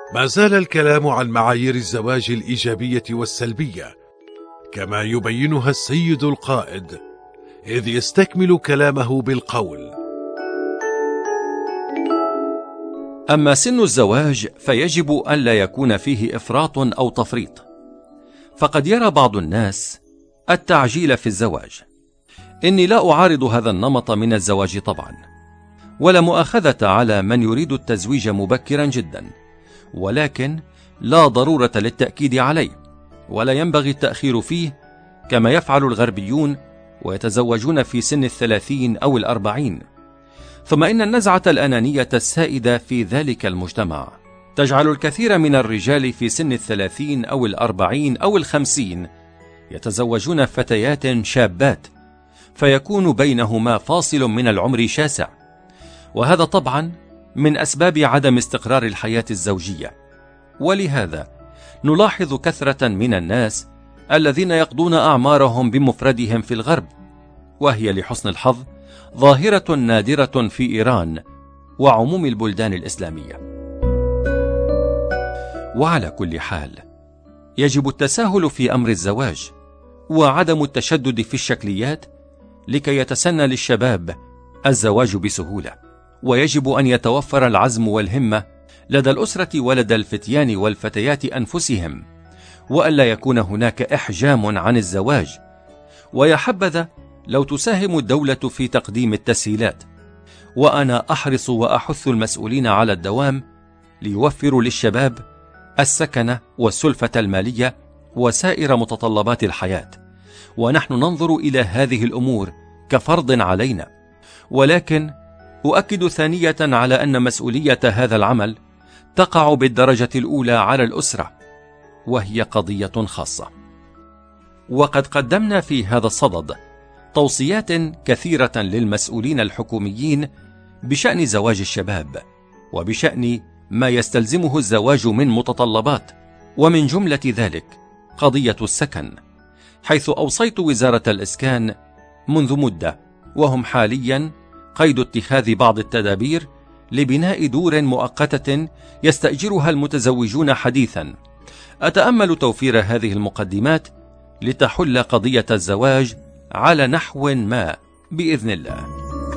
ما زال الكلام عن معايير الزواج الإيجابية والسلبية كما يبينها السيد القائد، إذ يستكمل كلامه بالقول: أما سن الزواج فيجب ألا يكون فيه إفراط أو تفريط، فقد يرى بعض الناس التعجيل في الزواج. إني لا أعارض هذا النمط من الزواج طبعا، ولا مؤاخذة على من يريد التزويج مبكرا جدا، ولكن لا ضرورة للتأكيد عليه، ولا ينبغي التأخير فيه كما يفعل الغربيون ويتزوجون في سن 30 أو 40. ثم إن النزعة الأنانية السائدة في ذلك المجتمع تجعل الكثير من الرجال في سن 30 أو 40 أو 50 يتزوجون فتيات شابات، فيكون بينهما فاصل من العمر شاسع، وهذا طبعا من أسباب عدم استقرار الحياة الزوجية. ولهذا نلاحظ كثرة من الناس الذين يقضون أعمارهم بمفردهم في الغرب، وهي لحسن الحظ ظاهرة نادرة في إيران وعموم البلدان الإسلامية. وعلى كل حال يجب التساهل في أمر الزواج وعدم التشدد في الشكليات لكي يتسنى للشباب الزواج بسهولة، ويجب أن يتوفر العزم والهمة لدى الأسرة ولدى الفتيان والفتيات أنفسهم، وألا يكون هناك إحجام عن الزواج. ويا حبذا لو تساهم الدولة في تقديم التسهيلات، وأنا أحرص وأحث المسؤولين على الدوام ليوفروا للشباب السكن والسلفة المالية وسائر متطلبات الحياة، ونحن ننظر إلى هذه الأمور كفرض علينا. ولكن أؤكد ثانية على أن مسؤولية هذا العمل تقع بالدرجة الأولى على الأسرة، وهي قضية خاصة. وقد قدمنا في هذا الصدد توصيات كثيرة للمسؤولين الحكوميين بشأن زواج الشباب، وبشأن ما يستلزمه الزواج من متطلبات، ومن جملة ذلك قضية السكن، حيث أوصيت وزارة الإسكان منذ مدة، وهم حاليا قيد اتخاذ بعض التدابير لبناء دور مؤقتة يستأجرها المتزوجون حديثا. أتأمل توفير هذه المقدمات لتحل قضية الزواج على نحو ما بإذن الله.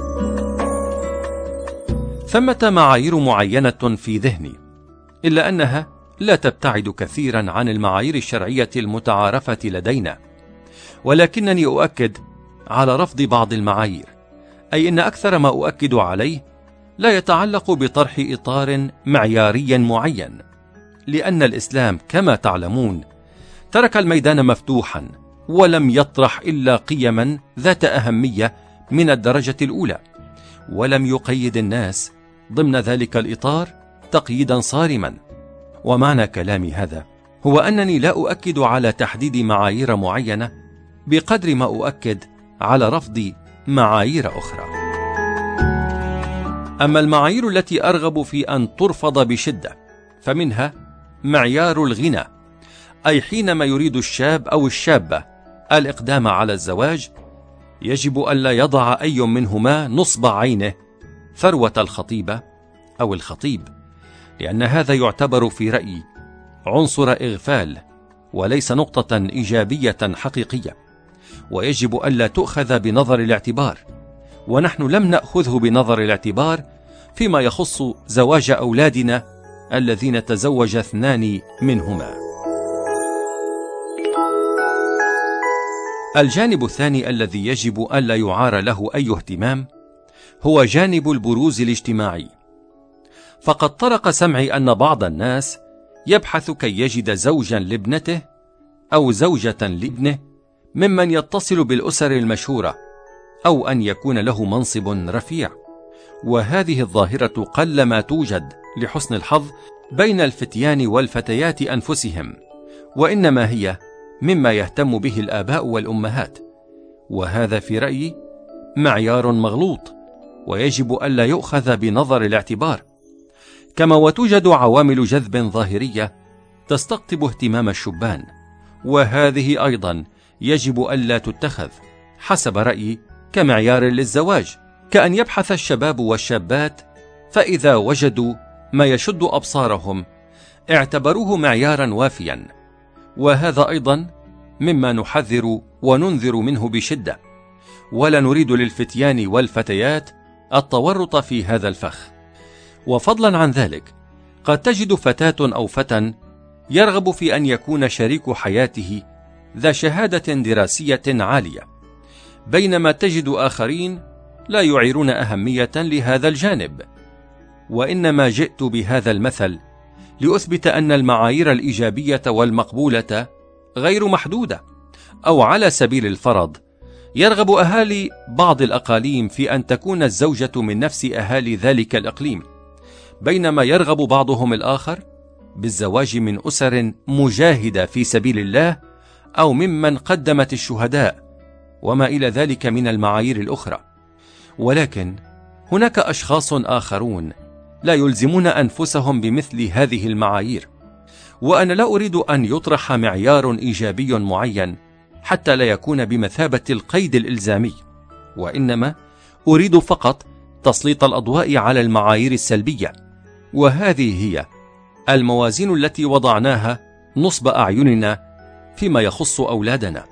ثمة معايير معينة في ذهني، إلا أنها لا تبتعد كثيرا عن المعايير الشرعية المتعارفة لدينا، ولكنني أؤكد على رفض بعض المعايير، أي إن أكثر ما أؤكد عليه لا يتعلق بطرح إطار معياري معين، لأن الإسلام كما تعلمون ترك الميدان مفتوحا ولم يطرح إلا قيما ذات أهمية من الدرجة الأولى، ولم يقيد الناس ضمن ذلك الإطار تقييدا صارما. ومعنى كلامي هذا هو أنني لا أؤكد على تحديد معايير معينة بقدر ما أؤكد على رفض معايير أخرى. أما المعايير التي أرغب في أن ترفض بشدة فمنها معيار الغنى، أي حينما يريد الشاب أو الشابة الإقدام على الزواج يجب ألا يضع أي منهما نصب عينه ثروة الخطيبة أو الخطيب، لأن هذا يعتبر في رأيي عنصر إغفال وليس نقطة إيجابية حقيقية، ويجب ألا تؤخذ بنظر الاعتبار، ونحن لم نأخذه بنظر الاعتبار فيما يخص زواج أولادنا الذين تزوج 2 منهما. الجانب الثاني الذي يجب ألا يعار له أي اهتمام هو جانب البروز الاجتماعي، فقد طرق سمعي أن بعض الناس يبحث كي يجد زوجا لابنته أو زوجة لابنه ممن يتصل بالأسر المشهورة، أو أن يكون له منصب رفيع، وهذه الظاهرة قلما توجد لحسن الحظ بين الفتيان والفتيات أنفسهم، وإنما هي مما يهتم به الآباء والأمهات، وهذا في رأيي معيار مغلوط ويجب ألا يؤخذ بنظر الاعتبار. كما وتوجد عوامل جذب ظاهرية تستقطب اهتمام الشبان، وهذه أيضا يجب ألا تتخذ حسب رأيي كمعيار للزواج، كأن يبحث الشباب والشابات فإذا وجدوا ما يشد أبصارهم اعتبروه معيارا وافيا، وهذا أيضا مما نحذر وننذر منه بشدة، ولا نريد للفتيان والفتيات التورط في هذا الفخ. وفضلا عن ذلك، قد تجد فتاة أو فتى يرغب في أن يكون شريك حياته ذا شهادة دراسية عالية، بينما تجد آخرين لا يعيرون أهمية لهذا الجانب. وإنما جئت بهذا المثل لأثبت أن المعايير الإيجابية والمقبولة غير محدودة، أو على سبيل الفرض يرغب أهالي بعض الأقاليم في أن تكون الزوجة من نفس أهالي ذلك الإقليم، بينما يرغب بعضهم الآخر بالزواج من أسر مجاهدة في سبيل الله أو ممن قدمت الشهداء وما إلى ذلك من المعايير الأخرى. ولكن هناك أشخاص آخرون لا يلزمون أنفسهم بمثل هذه المعايير، وأنا لا أريد أن يطرح معيار إيجابي معين حتى لا يكون بمثابة القيد الإلزامي، وإنما أريد فقط تسليط الأضواء على المعايير السلبية، وهذه هي الموازين التي وضعناها نصب أعيننا فيما يخص أولادنا.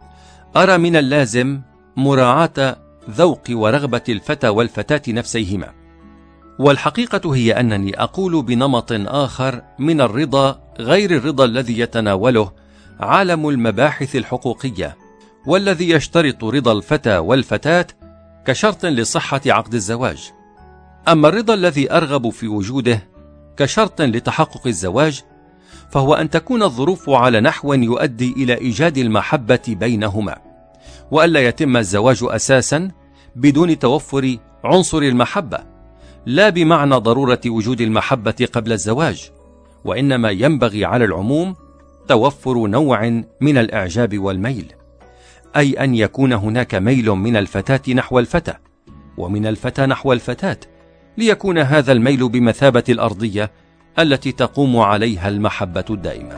أرى من اللازم مراعاة ذوق ورغبة الفتى والفتاة نفسيهما، والحقيقة هي أنني أقول بنمط آخر من الرضا غير الرضا الذي يتناوله عالم المباحث الحقوقية، والذي يشترط رضا الفتى والفتاة كشرط لصحة عقد الزواج. أما الرضا الذي أرغب في وجوده كشرط لتحقق الزواج، فهو أن تكون الظروف على نحو يؤدي إلى إيجاد المحبة بينهما، وألا يتم الزواج أساسا بدون توفر عنصر المحبة، لا بمعنى ضرورة وجود المحبة قبل الزواج، وإنما ينبغي على العموم توفر نوع من الإعجاب والميل، أي أن يكون هناك ميل من الفتاة نحو الفتى ومن الفتى نحو الفتاة، ليكون هذا الميل بمثابة الأرضية التي تقوم عليها المحبة الدائمة.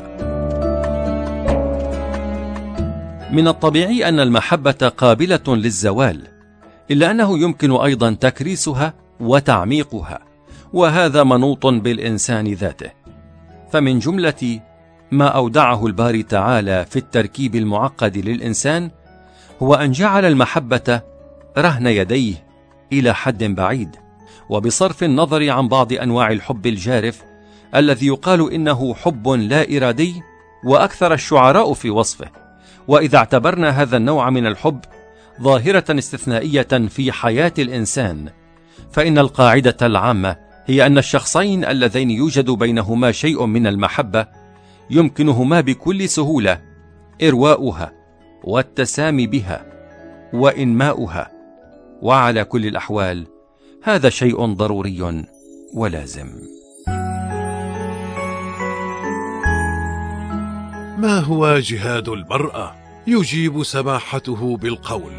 من الطبيعي أن المحبة قابلة للزوال، إلا أنه يمكن أيضا تكريسها وتعميقها، وهذا منوط بالإنسان ذاته. فمن جملة ما أودعه الباري تعالى في التركيب المعقد للإنسان هو أن جعل المحبة رهن يديه إلى حد بعيد، وبصرف النظر عن بعض أنواع الحب الجارف الذي يقال إنه حب لا إرادي، وأكثر الشعراء في وصفه. وإذا اعتبرنا هذا النوع من الحب ظاهرة استثنائية في حياة الإنسان، فإن القاعدة العامة هي أن الشخصين اللذين يوجد بينهما شيء من المحبة يمكنهما بكل سهولة إرواؤها والتسامي بها وإنماؤها، وعلى كل الأحوال هذا شيء ضروري ولازم. ما هو جهاد المرأة؟ يجيب سماحته بالقول: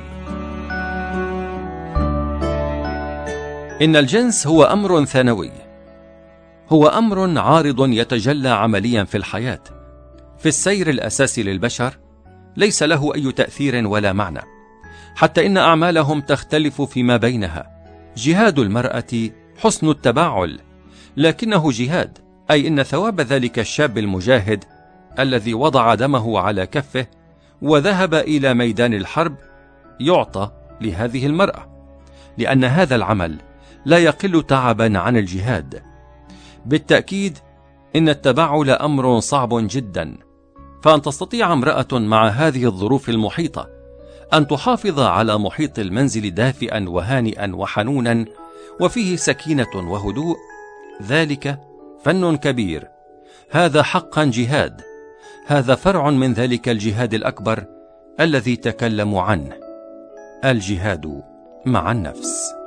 إن الجنس هو أمر ثانوي، هو أمر عارض يتجلى عمليا في الحياة، في السير الأساسي للبشر ليس له أي تأثير ولا معنى، حتى إن أعمالهم تختلف فيما بينها. جهاد المرأة حسن التباعل، لكنه جهاد، أي إن ثواب ذلك الشاب المجاهد الذي وضع دمه على كفه وذهب إلى ميدان الحرب يعطى لهذه المرأة، لأن هذا العمل لا يقل تعبا عن الجهاد. بالتأكيد إن التباعل أمر صعب جدا، فأن تستطيع امرأة مع هذه الظروف المحيطة أن تحافظ على محيط المنزل دافئا وهانئا وحنونا وفيه سكينة وهدوء، ذلك فن كبير، هذا حقا جهاد، هذا فرع من ذلك الجهاد الأكبر الذي تكلموا عنه، الجهاد مع النفس.